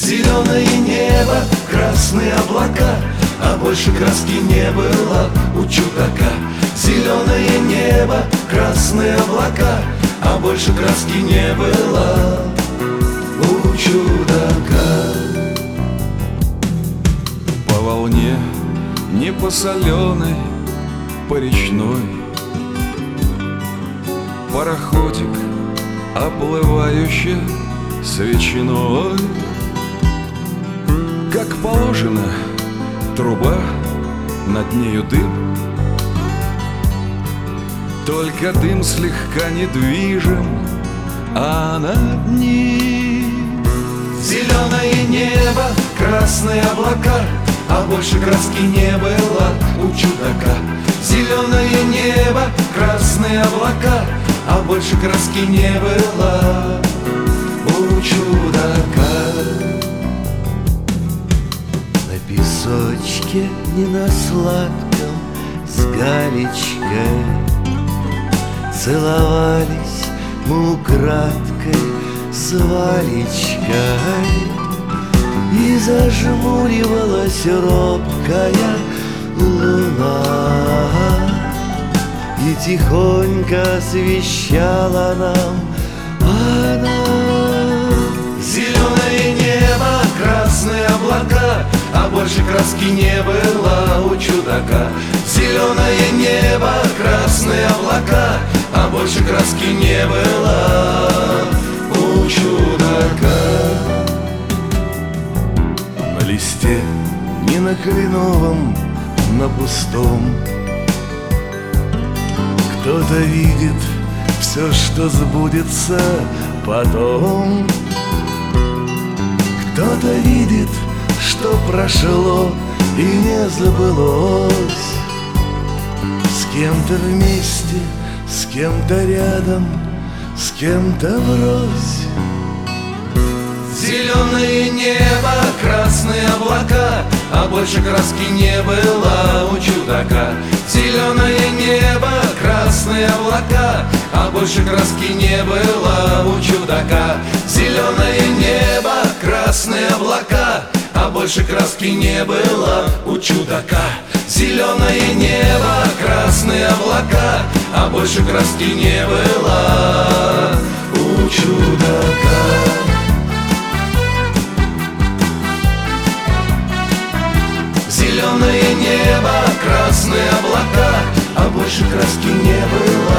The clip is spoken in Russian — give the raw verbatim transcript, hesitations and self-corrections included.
Зеленое небо, красные облака, а больше краски не было у чудака. Зеленое небо, красные облака, а больше краски не было у чудака. По волне, не по соленой, по речной, пароходик, оплывающий свечной. Как положено, труба, над нею дым, только дым слегка недвижим, а над ним зеленое небо, красные облака, а больше краски не было у чудака. Зеленое небо, красные облака, а больше краски не было у чудака. На песочке, не на сладком, с галечкой целовались мы украдкой с Валечкой, и зажмуривалась робкая луна, и тихонько освещала нам она. Зеленое небо, красные облака, а больше краски не было у чудака. Зеленое небо, красные облака, а больше краски не было у чудака. На листе, не на кленовом, на пустом, кто-то видит все, что сбудется потом. Кто-то видит, что прошло и не забылось. С кем-то вместе, с кем-то рядом, с кем-то врозь. Зеленое небо, красные облака, а больше краски не было у чудака. Зеленое небо, красные облака, а больше краски не было у чудака. Зеленое небо, красные облака, а больше краски не было у чудака. Зеленое небо, красные облака, а больше краски не было у чудака. Зеленое небо, красные облака, а больше краски не было